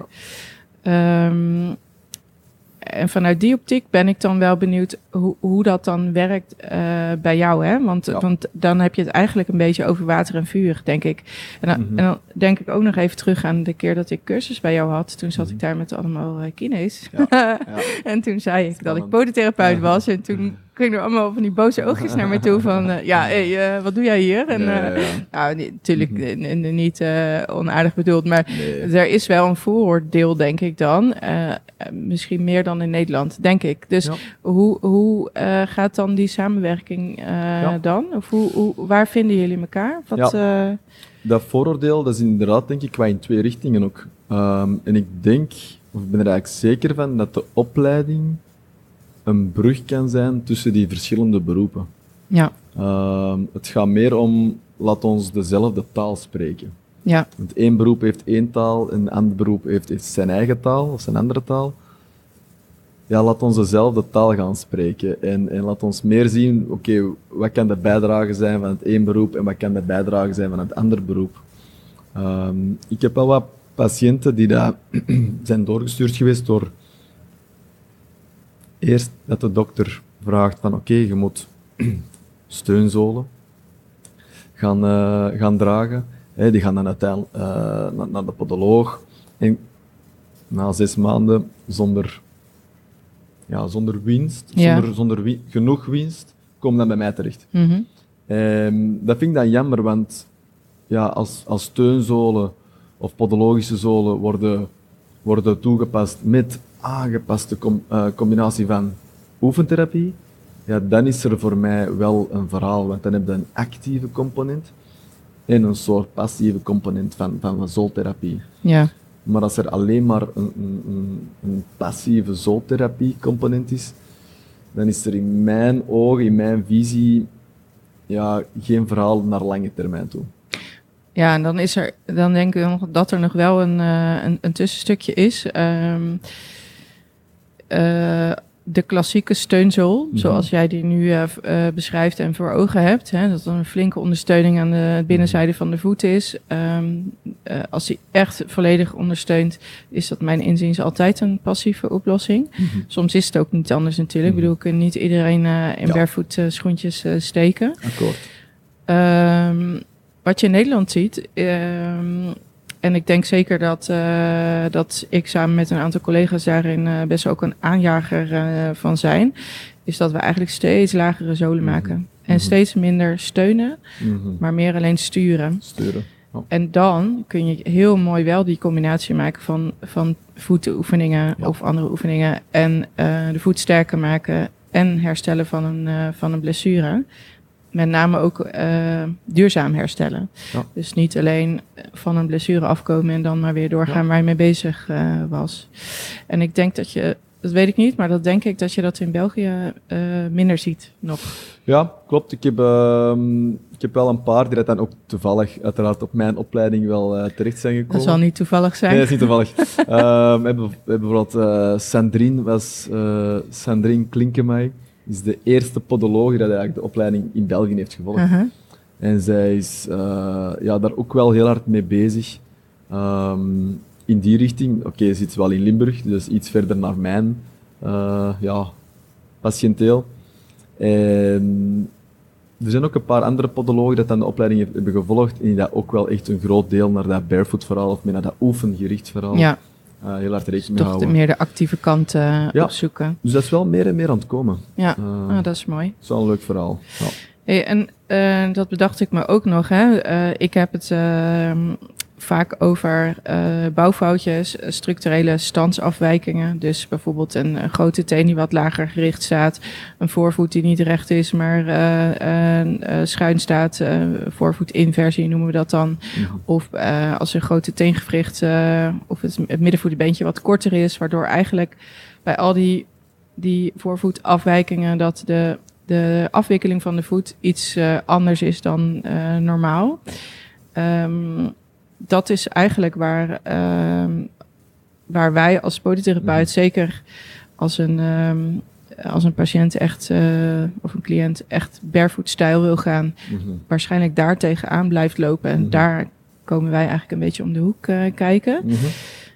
Ja. Um, En vanuit die optiek ben ik dan wel benieuwd hoe, hoe dat dan werkt uh, bij jou, hè? Want, ja. want dan heb je het eigenlijk een beetje over water en vuur, denk ik. En dan, mm-hmm. en dan denk ik ook nog even terug aan de keer dat ik cursus bij jou had. Toen zat mm-hmm. ik daar met allemaal uh, kines. Ja. Ja. En toen zei ik dat ik podotherapeut was. En toen kregen er allemaal van die boze oogjes naar me toe van, uh, ja, hey, uh, wat doe jij hier? En uh, ja, ja. nou, natuurlijk mm-hmm. niet uh, onaardig bedoeld, maar nee. er is wel een vooroordeel, denk ik dan. Uh, misschien meer dan in Nederland, denk ik. Dus ja. hoe, hoe uh, gaat dan die samenwerking uh, ja. dan? Of hoe, hoe, waar vinden jullie elkaar? Wat, ja. uh... Dat vooroordeel, dat is inderdaad, denk ik, qua in twee richtingen ook. Um, en ik denk, of ik ben er eigenlijk zeker van, dat de opleiding een brug kan zijn tussen die verschillende beroepen. Ja. Um, het gaat meer om, laat ons dezelfde taal spreken. Ja. Want één beroep heeft één taal en een ander beroep heeft, heeft zijn eigen taal of zijn andere taal. Ja, laat ons dezelfde taal gaan spreken en, en laat ons meer zien, oké, okay, wat kan de bijdrage zijn van het één beroep en wat kan de bijdrage zijn van het andere beroep. Um, ik heb wel wat patiënten die daar zijn doorgestuurd geweest door eerst dat de dokter vraagt van oké, okay, je moet steunzolen gaan, uh, gaan dragen. Hey, die gaan dan uiteindelijk uh, naar, naar de podoloog en na zes maanden zonder, ja, zonder winst, ja. zonder, zonder wi- genoeg winst, komen dan bij mij terecht. Mm-hmm. Um, dat vind ik dan jammer, want ja, als, als steunzolen of podologische zolen worden, worden toegepast met aangepaste com- uh, combinatie van oefentherapie, ja, dan is er voor mij wel een verhaal, want dan heb je een actieve component en een soort passieve component van, van, van zooltherapie. Ja. Maar als er alleen maar een, een, een passieve zooltherapie-component is, dan is er in mijn ogen, in mijn visie, ja, geen verhaal naar lange termijn toe. Ja, en dan is er, dan denk ik nog dat er nog wel een, uh, een, een tussenstukje is. Um, uh, de klassieke steunzool, Mm-hmm. zoals jij die nu uh, uh, beschrijft en voor ogen hebt, hè, dat er een flinke ondersteuning aan de binnenzijde van de voet is. Um, uh, als die echt volledig ondersteunt, is dat mijn inziens altijd een passieve oplossing. Mm-hmm. Soms is het ook niet anders natuurlijk. Mm-hmm. Ik bedoel, ik kan niet iedereen uh, in ja. barefoot uh, schoentjes uh, steken. Akkoord. Um, wat je in Nederland ziet, um, en ik denk zeker dat, uh, dat ik samen met een aantal collega's daarin uh, best ook een aanjager uh, van zijn, is dat we eigenlijk steeds lagere zolen mm-hmm. maken. En mm-hmm. steeds minder steunen, mm-hmm. maar meer alleen sturen. Sturen. Oh. En dan kun je heel mooi wel die combinatie maken van, van voetenoefeningen ja. of andere oefeningen en uh, de voet sterker maken en herstellen van een, uh, van een blessure. Met name ook uh, duurzaam herstellen. Ja. Dus niet alleen van een blessure afkomen en dan maar weer doorgaan ja. waar je mee bezig uh, was. En ik denk dat je, dat weet ik niet, maar dat denk ik dat je dat in België uh, minder ziet nog. Ja, klopt. Ik heb, uh, ik heb wel een paar die dat dan ook toevallig uiteraard op mijn opleiding wel uh, terecht zijn gekomen. Dat zal niet toevallig zijn. Nee, dat is niet toevallig. uh, we, hebben, we hebben bijvoorbeeld uh, Sandrine, was uh, Sandrine Klinkemay. Is de eerste podoloog die eigenlijk de opleiding in België heeft gevolgd. Uh-huh. En zij is uh, ja, daar ook wel heel hard mee bezig. Um, in die richting, oké, okay, ze zit wel in Limburg, dus iets verder naar mijn uh, ja, patiënteel. En er zijn ook een paar andere podologen die dan de opleiding hebben gevolgd en die dat ook wel echt een groot deel naar dat barefoot verhaal of meer naar dat oefengericht verhaal ja. uh, heel hard rekening mee toch houden. Toch meer de actieve kant uh, ja. opzoeken. Dus dat is wel meer en meer aan het komen. Ja, uh, oh, dat is mooi. Dat is wel een leuk verhaal. Ja. Hey, en uh, dat bedacht ik me ook nog. Hè. Uh, ik heb het uh, vaak over uh, bouwfoutjes, structurele standsafwijkingen. Dus bijvoorbeeld een, een grote teen die wat lager gericht staat. Een voorvoet die niet recht is, maar uh, uh, uh, schuin staat. Uh, voorvoetinversie noemen we dat dan. Ja. Of uh, als een grote teengewricht uh, of het, het middenvoetbeentje wat korter is. Waardoor eigenlijk bij al die, die voorvoetafwijkingen dat de... de afwikkeling van de voet iets uh, anders is dan uh, normaal. Um, dat is eigenlijk waar, um, waar wij als podotherapeut, mm-hmm. zeker als een, um, als een patiënt echt, uh, of een cliënt echt barefoot stijl wil gaan, mm-hmm. waarschijnlijk daar tegenaan blijft lopen. En mm-hmm. daar komen wij eigenlijk een beetje om de hoek uh, kijken. Mm-hmm.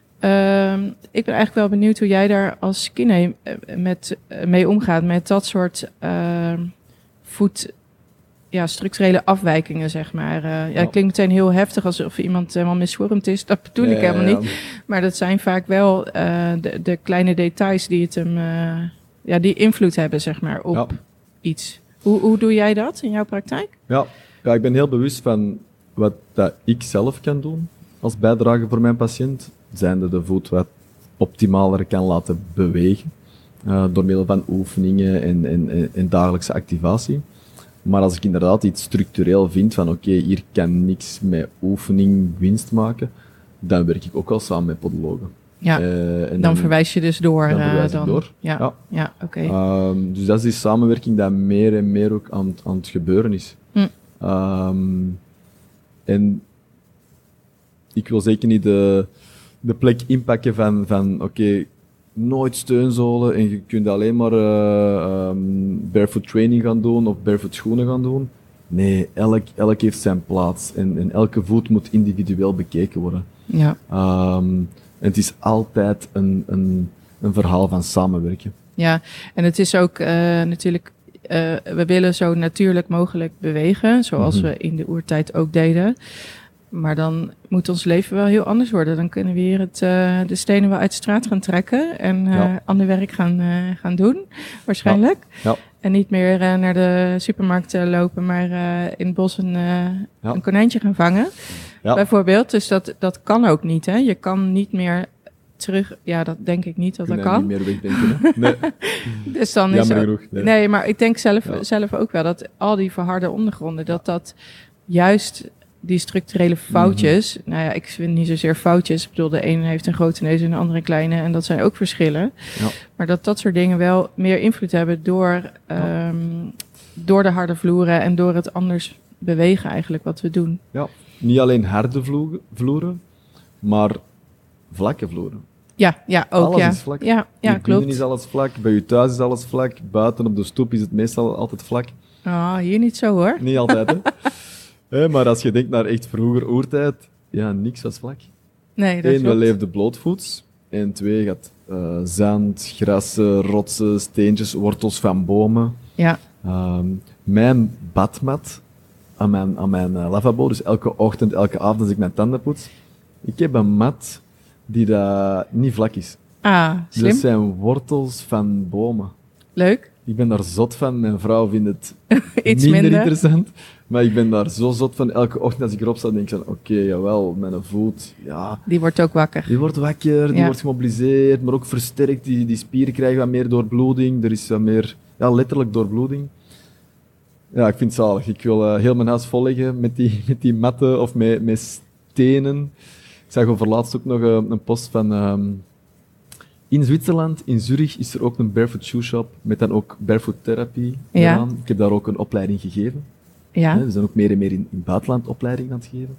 Um, ik ben eigenlijk wel benieuwd hoe jij daar als kine met, mee omgaat met dat soort uh, voet, ja, structurele afwijkingen, zeg maar. Uh, ja, ja. Het klinkt meteen heel heftig alsof iemand helemaal misvormd is. Dat bedoel ja, ik helemaal ja, ja. niet. Maar dat zijn vaak wel uh, de, de kleine details die het hem, uh, ja, die invloed hebben, zeg maar, op ja. iets. Hoe, hoe doe jij dat in jouw praktijk? Ja. ja, ik ben heel bewust van wat dat ik zelf kan doen als bijdrage voor mijn patiënt. Zijnde de voet wat optimaler kan laten bewegen. Uh, door middel van oefeningen en, en, en dagelijkse activatie. Maar als ik inderdaad iets structureel vind van oké, okay, hier kan niks met oefening winst maken, dan werk ik ook wel samen met podologen. Ja, uh, en dan, dan verwijs je dus door. Dan verwijs uh, dan, ik door. Ja, ja. ja oké. Okay. Um, dus dat is die samenwerking die meer en meer ook aan, aan het gebeuren is. Hm. Um, en ik wil zeker niet de... de plek inpakken van, van oké, okay, nooit steunzolen en je kunt alleen maar uh, um, barefoot training gaan doen of barefoot schoenen gaan doen. Nee, elk, elk heeft zijn plaats en, en elke voet moet individueel bekeken worden. Ja. Um, en het is altijd een, een, een verhaal van samenwerken. Ja, en het is ook uh, natuurlijk, uh, we willen zo natuurlijk mogelijk bewegen, zoals mm-hmm. we in de oertijd ook deden. Maar dan moet ons leven wel heel anders worden. Dan kunnen we hier het, uh, de stenen wel uit de straat gaan trekken en uh, ja. ander werk gaan, uh, gaan doen, waarschijnlijk. Ja. Ja. En niet meer uh, naar de supermarkt uh, lopen, maar uh, in het bos een, uh, ja. een konijntje gaan vangen, ja. bijvoorbeeld. Dus dat, dat kan ook niet, hè. Je kan niet meer terug... Ja, dat denk ik niet dat dat kan. Niet meer wegdenken, hè? Nee. Dus dan Jammer is genoeg. Nee. nee, maar ik denk zelf, ja. zelf ook wel dat al die verharde ondergronden, dat dat juist... die structurele foutjes, mm-hmm. nou ja, ik vind niet zozeer foutjes. Ik bedoel, de ene heeft een grote neus en de andere een kleine. En dat zijn ook verschillen. Ja. Maar dat dat soort dingen wel meer invloed hebben door, ja. um, door de harde vloeren en door het anders bewegen eigenlijk wat we doen. Ja, niet alleen harde vloeren, maar vlakke vloeren. Ja, ja, ook. Alles ja. is vlak. Ja, ja Hier klopt. binnen is alles vlak, bij je thuis is alles vlak, buiten op de stoep is het meestal altijd vlak. Oh, hier niet zo hoor. Niet altijd, hè. Hé, maar als je denkt naar echt vroeger oertijd, ja, niks was vlak. Nee, dat Eén, we klopt. leefden blootvoets. En twee, gaat uh, zand, grassen, rotsen, steentjes, wortels van bomen. Ja, Um, mijn badmat aan mijn, aan mijn uh, lavabo, dus elke ochtend, elke avond als ik mijn tanden poets, ik heb een mat die dat niet vlak is. ah, Dat slim. zijn wortels van bomen. Leuk. Ik ben daar zot van. Mijn vrouw vindt het Iets minder, minder. interessant. Maar ik ben daar zo zot van. Elke ochtend als ik erop sta, denk ik van, oké, okay, jawel, mijn voet, ja, Die wordt ook wakker. die wordt wakker, die Ja. wordt gemobiliseerd, maar ook versterkt. Die, die spieren krijgen wat meer doorbloeding. Er is wat meer, ja, letterlijk doorbloeding. Ja, ik vind het zalig. Ik wil uh, heel mijn huis volleggen met die, met die matten of met, met stenen. Ik zag over laatst ook nog uh, een post van... Um, in Zwitserland, in Zurich, is er ook een barefoot shoe shop met dan ook barefoot therapie Ja. gedaan. Ik heb daar ook een opleiding gegeven. Ja, Hè, we zijn ook meer en meer in, in het buitenland opleidingen aan het geven.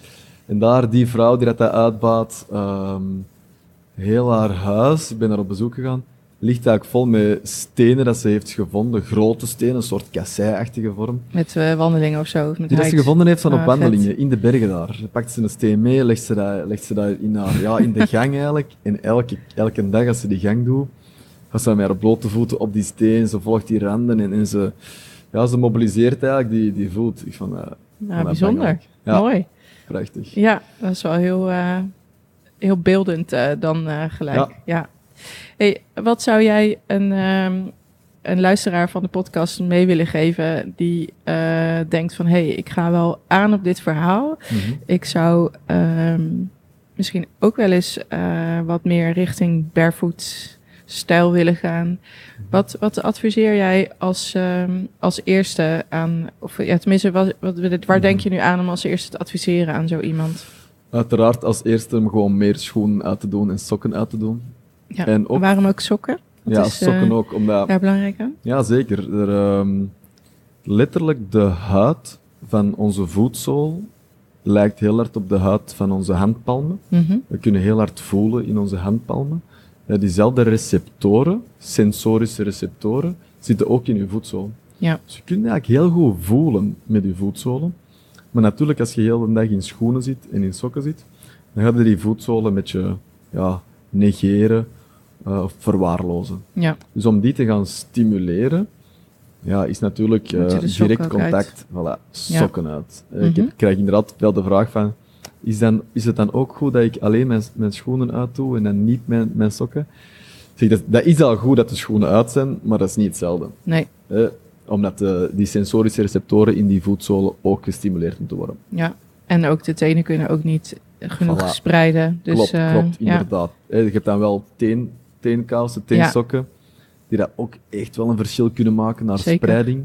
En daar, die vrouw die dat, dat uitbaat, um, heel haar huis, ik ben daar op bezoek gegaan, ligt eigenlijk vol met stenen dat ze heeft gevonden. Grote stenen, een soort kassei-achtige vorm. met uh, wandelingen of zo. Of met Die dat ze hikes. gevonden heeft van op Ah, wandelingen, vet. in de bergen daar. Dan pakt ze een steen mee, legt ze dat, legt ze dat in, haar, ja, in de gang eigenlijk. En elke, elke dag als ze die gang doet, gaat ze met haar blote voeten op die steen, ze volgt die randen en, en ze, ja, ze mobiliseert eigenlijk die, die voet. Ik vond, uh, Nou, bijzonder. Ja, Mooi. prachtig. Ja, dat is wel heel, uh, heel beeldend uh, dan uh, gelijk. Ja. Ja. Hey, wat zou jij een, um, een luisteraar van de podcast mee willen geven die uh, denkt van, hé, hey, ik ga wel aan op dit verhaal. Mm-hmm. Ik zou um, misschien ook wel eens uh, wat meer richting barefoot stijl willen gaan. Wat, wat adviseer jij als, um, als eerste aan, of ja, tenminste, wat, wat, waar mm-hmm. denk je nu aan om als eerste te adviseren aan zo iemand? Uiteraard als eerste om gewoon meer schoenen uit te doen en sokken uit te doen. Ja. En ook, waarom ook sokken? Wat ja, is, sokken uh, ook. Omdat, daar belangrijk aan? ja, zeker. Er, um, letterlijk de huid van onze voetzool lijkt heel hard op de huid van onze handpalmen. Mm-hmm. We kunnen heel hard voelen in onze handpalmen. Ja, diezelfde receptoren, sensorische receptoren, zitten ook in je voetzool. Ja. Dus je kunt eigenlijk heel goed voelen met je voetzolen. Maar natuurlijk, als je heel de dag in schoenen zit en in sokken zit, dan ga je die voetzolen met je ja, negeren uh, of verwaarlozen. Ja. Dus om die te gaan stimuleren, ja, is natuurlijk uh, direct contact. Voilà, sokken ja. uit. Uh, mm-hmm. Ik, heb, ik krijg inderdaad wel de vraag van, is, dan, is het dan ook goed dat ik alleen mijn, mijn schoenen uitdoe en dan niet mijn, mijn sokken? Zeg, dat, dat is al goed dat de schoenen uit zijn, maar dat is niet hetzelfde. Nee. Uh, omdat de, die sensorische receptoren in die voetzolen ook gestimuleerd moeten worden. Ja, en ook de tenen kunnen ook niet genoeg voilà. spreiden. Dus, klopt, uh, klopt, ja. inderdaad. Je hebt dan wel teen, teenkousen, teensokken, ja. die dat ook echt wel een verschil kunnen maken naar Zeker. spreiding.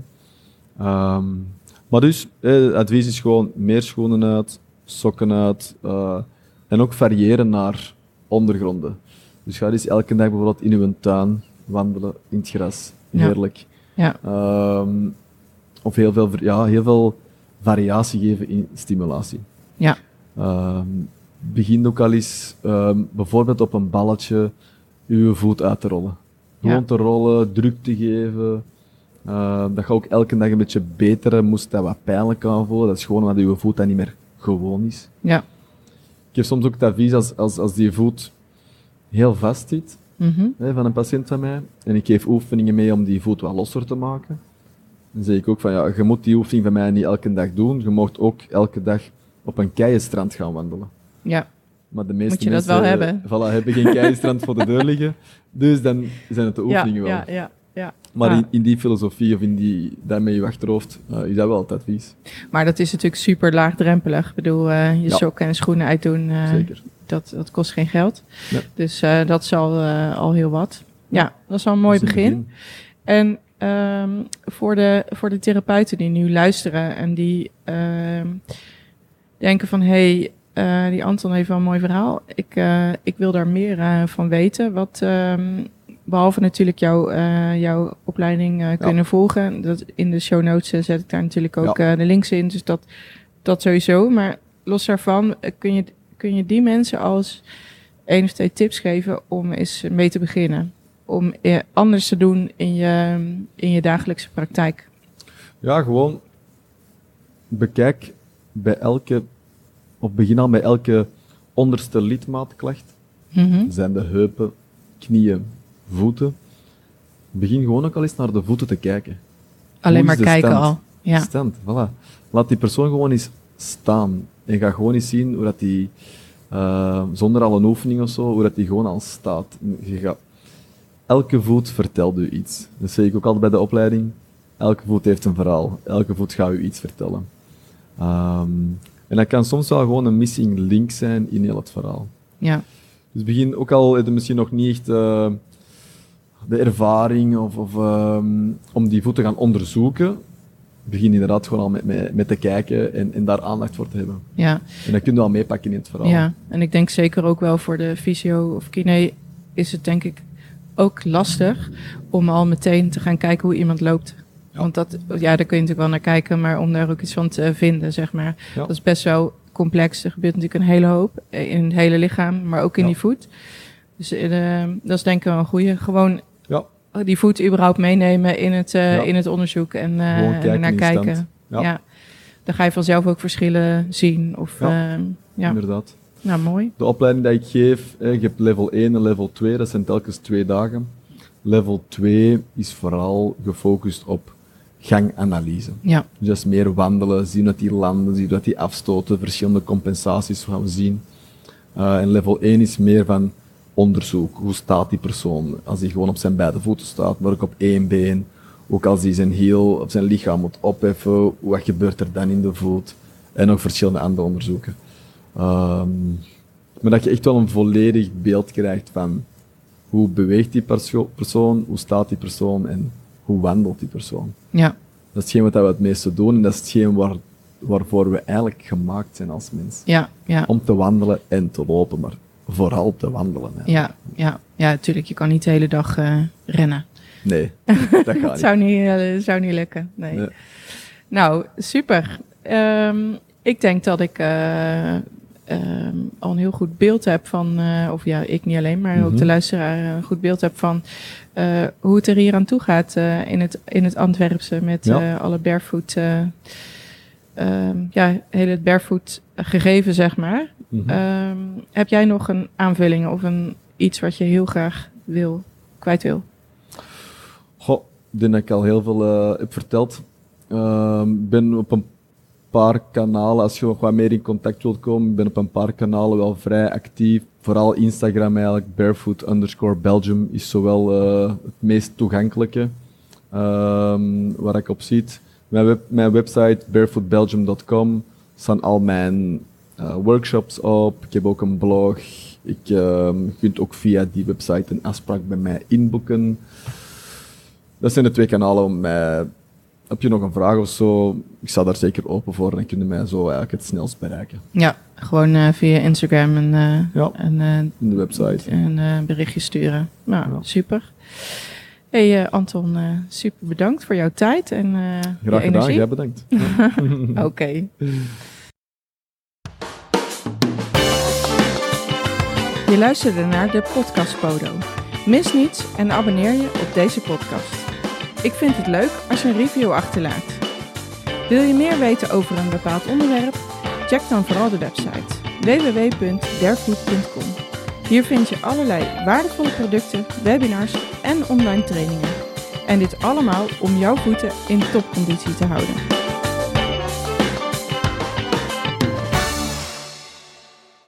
Um, maar dus, het advies is gewoon meer schoenen uit, sokken uit, uh, en ook variëren naar ondergronden. Dus ga eens elke dag bijvoorbeeld in uw tuin wandelen, in het gras. Heerlijk. Ja. Um, of heel veel, ja, heel veel variatie geven in stimulatie. Ja. Um, begin ook al eens um, bijvoorbeeld op een balletje uw voet uit te rollen. Gewoon ja. te rollen, druk te geven. Uh, dat gaat ook elke dag een beetje beter. Moest dat wat pijnlijk aanvoelen. Dat is gewoon omdat uw voet dan niet meer gewoon is. Ja. Ik heb soms ook het advies als, als, als die voet heel vast zit, mm-hmm. hè, van een patiënt van mij, en ik geef oefeningen mee om die voet wat losser te maken. Dan zeg ik ook van, ja, je moet die oefening van mij niet elke dag doen. Je mag ook elke dag op een keienstrand gaan wandelen. Ja. Maar de meeste moet je dat mensen, wel hebben. Voilà, hebben geen keienstrand voor de deur liggen. Dus dan zijn het de oefeningen ja, wel. Ja, ja, ja. Maar ah. in, in die filosofie of in die, daarmee je achterhoofd, uh, is dat wel het advies. Maar dat is natuurlijk super laagdrempelig. Ik bedoel, uh, je ja. sokken en schoenen uitdoen, uh, Zeker. Dat, dat kost geen geld. Ja. Dus uh, dat is al, uh, al heel wat. Ja, ja, dat is al een mooi begin. begin. En um, voor, de, voor de therapeuten die nu luisteren en die uh, denken van, hé, hey, uh, die Anton heeft wel een mooi verhaal. Ik, uh, ik wil daar meer uh, van weten. Wat, um, behalve natuurlijk jouw, uh, jouw opleiding uh, kunnen ja. volgen. Dat in de show notes uh, zet ik daar natuurlijk ook ja. uh, de links in. Dus dat, dat sowieso. Maar los daarvan, uh, kun je, kun je die mensen als één of twee tips geven om eens mee te beginnen? Om anders te doen in je, in je dagelijkse praktijk? Ja, gewoon bekijk bij elke, of begin al bij elke onderste lidmaatklacht. Mm-hmm. Zijn de heupen, knieën, voeten. Begin gewoon ook al eens naar de voeten te kijken. Alleen Hoe maar is de kijken stand? al. Ja. Stand, voilà. Laat die persoon gewoon eens staan. En ga gewoon eens zien hoe dat die, uh, zonder al een oefening of zo, hoe dat die gewoon al staat. Je gaat, elke voet vertelt u iets. Dat zeg ik ook altijd bij de opleiding. Elke voet heeft een verhaal. Elke voet gaat u iets vertellen. Um, en dat kan soms wel gewoon een missing link zijn in heel het verhaal. Ja. Dus begin, ook al heb je misschien nog niet echt uh, de ervaring of, of um, om die voet te gaan onderzoeken, begin inderdaad gewoon al met, met, met te kijken en, en daar aandacht voor te hebben. Ja. En dat kun je al meepakken in het verhaal. Ja, en ik denk zeker ook wel voor de fysio of kine is het denk ik ook lastig om al meteen te gaan kijken hoe iemand loopt. Ja. Want dat, ja, daar kun je natuurlijk wel naar kijken, maar om daar ook iets van te vinden, zeg maar. Ja. Dat is best wel complex. Er gebeurt natuurlijk een hele hoop in het hele lichaam, maar ook in ja. die voet. Dus uh, dat is denk ik wel een goede. Gewoon ja. die voet überhaupt meenemen in het, uh, ja. in het onderzoek en, uh, en naar kijken. Ja. Ja. Dan ga je vanzelf ook verschillen zien. Of, ja. Uh, ja, inderdaad. Nou, mooi. De opleiding die ik geef, eh, je hebt level één en level twee, dat zijn telkens twee dagen. Level twee is vooral gefocust op ganganalyse. Ja. Dus dat is meer wandelen, zien dat die landen, zien dat die afstoten, verschillende compensaties gaan we zien. Uh, en level één is meer van onderzoek. Hoe staat die persoon? Als hij gewoon op zijn beide voeten staat, maar ook op één been. Ook als hij zijn hiel op zijn lichaam moet opheffen, wat gebeurt er dan in de voet? En nog verschillende andere onderzoeken. Um, maar dat je echt wel een volledig beeld krijgt van hoe beweegt die perso- persoon, hoe staat die persoon en hoe wandelt die persoon. Ja. Dat is hetgeen wat we het meeste doen en dat is hetgeen waar, waarvoor we eigenlijk gemaakt zijn als mens. Ja, ja. Om te wandelen en te lopen, maar vooral te wandelen. Ja, ja, ja, natuurlijk. Je kan niet de hele dag uh, rennen. Nee, dat gaat niet. Het zou niet, uh, zou niet lukken, nee. nee. Nou, super. Um, ik denk dat ik uh, um, al een heel goed beeld heb van, uh, of ja, ik niet alleen, maar mm-hmm. ook de luisteraar een goed beeld heb van uh, hoe het er hier aan toe gaat uh, in, het, in het Antwerpse met ja. uh, alle barefoot, uh, um, ja, hele het barefoot gegeven, zeg maar. Mm-hmm. Um, heb jij nog een aanvulling of een iets wat je heel graag wil, kwijt wil? Goh, ik denk dat ik al heel veel uh, heb verteld. Ik uh, ben op een paar kanalen, als je nog wat meer in contact wilt komen, ik ben op een paar kanalen wel vrij actief. Vooral Instagram eigenlijk, barefoot underscore Belgium is zowel uh, het meest toegankelijke um, waar ik op ziet. Mijn, web, mijn website barefoot belgium dot com staan al mijn uh, workshops op. Ik heb ook een blog. Ik, uh, je kunt ook via die website een afspraak bij mij inboeken. Dat zijn de twee kanalen om mij... Heb je nog een vraag of zo? Ik sta daar zeker open voor en dan kun je mij zo eigenlijk het snelst bereiken. Ja, gewoon uh, via Instagram en, uh, ja, en uh, de website. Een uh, berichtje sturen. Nou, ja. Super. Hey uh, Anton, uh, super bedankt voor jouw tijd en uh, Graag je energie. gedaan, jij bedankt. Oké. Okay. Je luisterde naar de Podcast Podo. Mis niets en abonneer je op deze podcast. Ik vind het leuk als je een review achterlaat. Wil je meer weten over een bepaald onderwerp? Check dan vooral de website w w w punt barefoot punt com. Hier vind je allerlei waardevolle producten, webinars en online trainingen. En dit allemaal om jouw voeten in topconditie te houden.